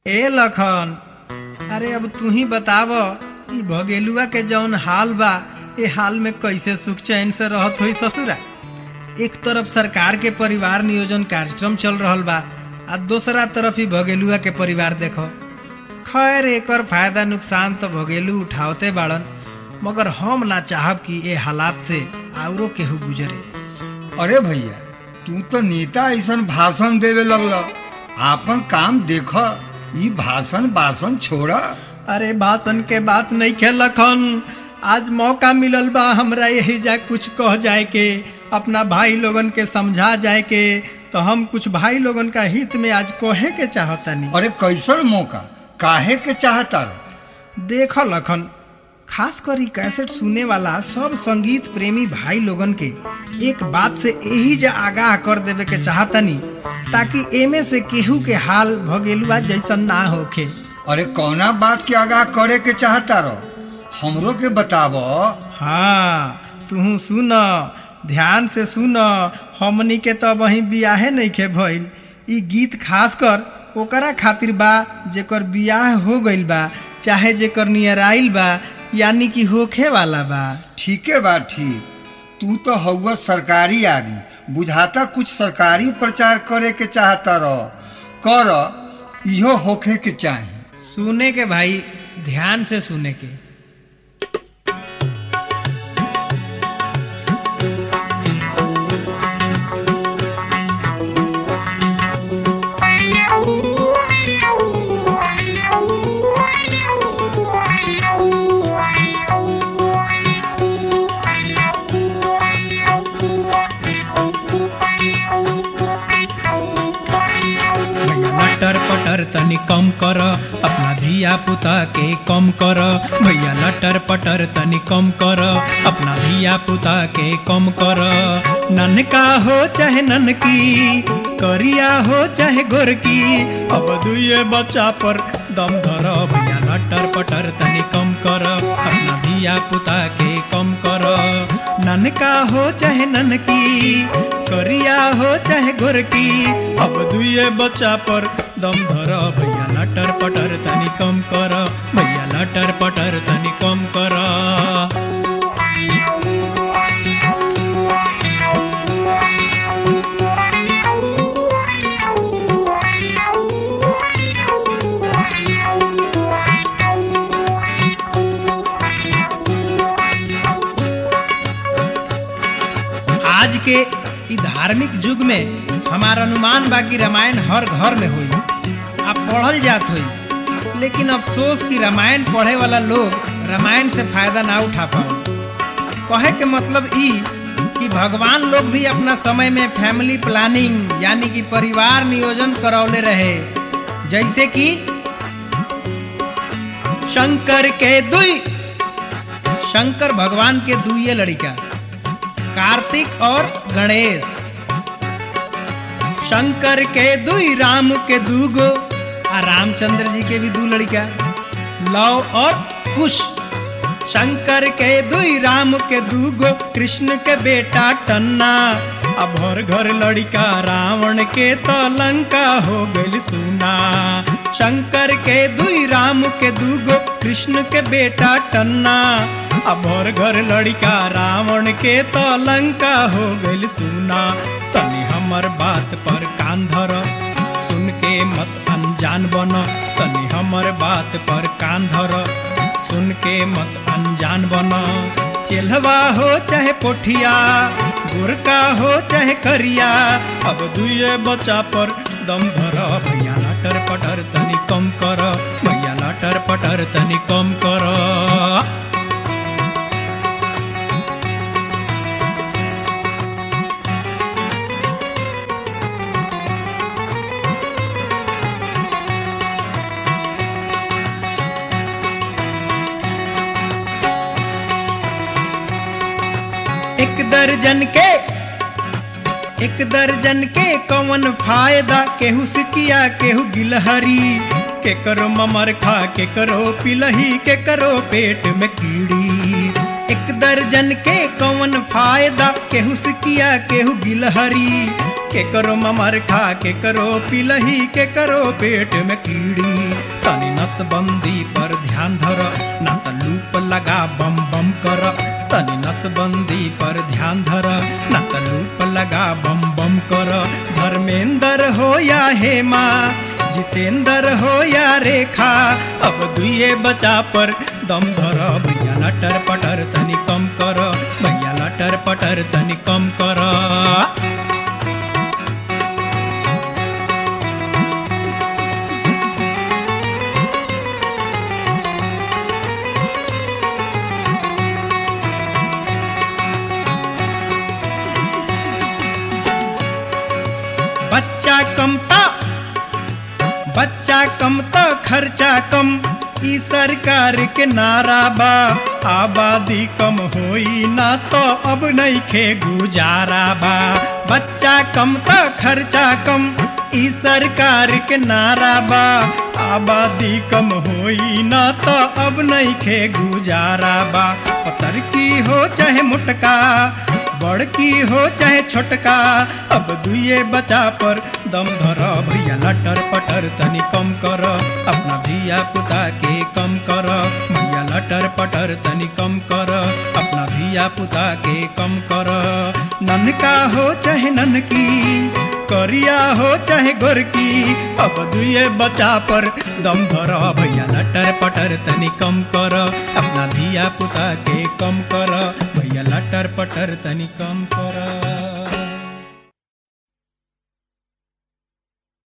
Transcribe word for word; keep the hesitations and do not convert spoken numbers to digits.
ए लखन, अरे अब तू ही बताव ई भगेलुआ के जौन हाल बा ए हाल में कैसे सुख चैन से रहत होई ससुरा। एक तरफ सरकार के परिवार नियोजन कार्यक्रम चल रहल बा आ दूसरा तरफ ही भगेलुआ के परिवार देखो। खैर एकर फायदा नुकसान तो भगेलू उठावते बाड़न, मगर हम ना चाहब कि ए हालात से औरो केहू गुजरे। अरे भैया, तू तो नेता ऐसन भाषण देवे लगल, आपन काम देख, ई भाषण भाषण छोड़ा। अरे भाषण के बात नहीं के लखन, आज मौका मिलल बा हमरा यही जा कुछ कह जाए के, अपना भाई लोगन के समझा जाए के, तो हम कुछ भाई लोगन का हित में आज कहे के चाहतानी। अरे कैसन मौका, काहे के चाहता? देख लखन, खास कर कैसेट सुने वाला सब संगीत प्रेमी भाई लोगन के एक बात से यही जा आगाह कर देवे के चाहतनी, ताकि एमे से केहू के हाल भगेलुआ जैसन ना होखे। अरे कौना बात के आगाह करे के चाहता रो, हमरो के बताव। हाँ, तू सुन, ध्यान से सुन। हमनी के तो वही बियाहे नहीं के भइल। ई गीत खास कर ओकरा खातिर बा जेकर बियाह हो गइल बा, चाहे जेकर नियराइल बा, यानी कि होखे वाला बा। ठीके बा, ठीक। तू तो हउआ सरकारी आदमी, बुझाता कुछ सरकारी प्रचार करे के चाहता रो। कर, इहो होखे के चाही। सुने के भाई, ध्यान से सुने के। लटर पटर तनी कम कर, अपना धिया पुता के कम कर। भैया लटर पटर तनी कम कर, अपना धिया पुता के कम कर। ननका हो चाहे ननकी, करिया हो चाहे गोरकी, अब दुए बच्चा पर दम धर। भैया लटर पटर तनी कम कर, अपना धिया पुता के कम कर। ननका हो चाहे ननकी, करिया हो चाहे गोरकी, अब दुए बच्चा पर दम धर। भैया लटर पटर तनी कम कर, भैया लटर पटर तनी कम कर। आज के इ धार्मिक युग में हमारा अनुमान बा कि रामायण हर घर में होई, आप पढ़ल जात होई, लेकिन अफसोस कि रामायण पढ़े वाला लोग रामायण से फायदा ना उठा पाओ। कहे के मतलब ई कि भगवान लोग भी अपना समय में फैमिली प्लानिंग यानी कि परिवार नियोजन करौले रहे। जैसे कि शंकर के दुई शंकर भगवान के दुइये लड़का, कार्तिक और गणेश। शंकर के दुई, राम के दूगो, आ रामचंद्र जी के भी दू लड़का, लव और कुश। शंकर के दुई, राम के दूगो, कृष्ण के बेटा टन्ना। अब हर घर लड़का, रावण के तो लंका हो गइल सुना। शंकर के दुई, राम के दूगो, कृष्ण के बेटा टन्ना। अब हर घर लड़का, रावण के तो लंका हो गइल सुना। तनी हमर बात पर कान धर, सुन के मत अनजान बन। तनी हमर बात पर कान धर, सुन के मत अनजान बन। चेल्हवा हो चाहे पोठिया, गोरका हो चाहे करिया, अब दुए बच्चा पर दम धर। भैया लटर पटर तनी कम कर, भैया लटर पटर तनी कम कर। एक दर्जन के एक दर्जन के कौन फायदा, केहू सिकिया केहू गिलहरी। के करो ममर खा, के करो पिलही, के करो पेट में कीड़ी। एक दर्जन के कौन फायदा, केहू सिकिया केहू गिलहरी। के करो ममर खा के करो पिलही के करो पेट में कीड़ी तनी नसबंदी पर ध्यान धर ना त लूप लगा बम बम कर तनी नसबंदी पर ध्यान धर ना त लूप लगा बम बम कर धर्मेंद्र हो या हेमा जितेंद्र हो या रेखा अब दुए बचा पर दम धर भैया लटर पटर तनी कम कर भैया लटर पटर तनी कम कर बच्चा कमता बच्चा कम तो खर्चा कम ई सरकार के नारा बा आबादी कम होई ना तो अब नहीं खे गुजारा बा बच्चा कम तो खर्चा कम ई सरकार के नारा बा आबादी कम होई ना तो अब नहीं खे गुजारा बा पतर की हो चाहे मुटका बड़की हो चाहे छोटका अब दुए बचा पर दम धर भैया लटर पटर तनी कम कर अपना धिया पुता के कम कर भैया लटर पटर तनी कम कर अपना धिया पुता के कम कर ननका हो चाहे ननकी करिया हो चाहे गोरकी अब दुए बचा पर दम धर भैया लटर पटर तनी कम कर अपना धिया पुता के कम कर भैया लटर पटर तनी कम कर।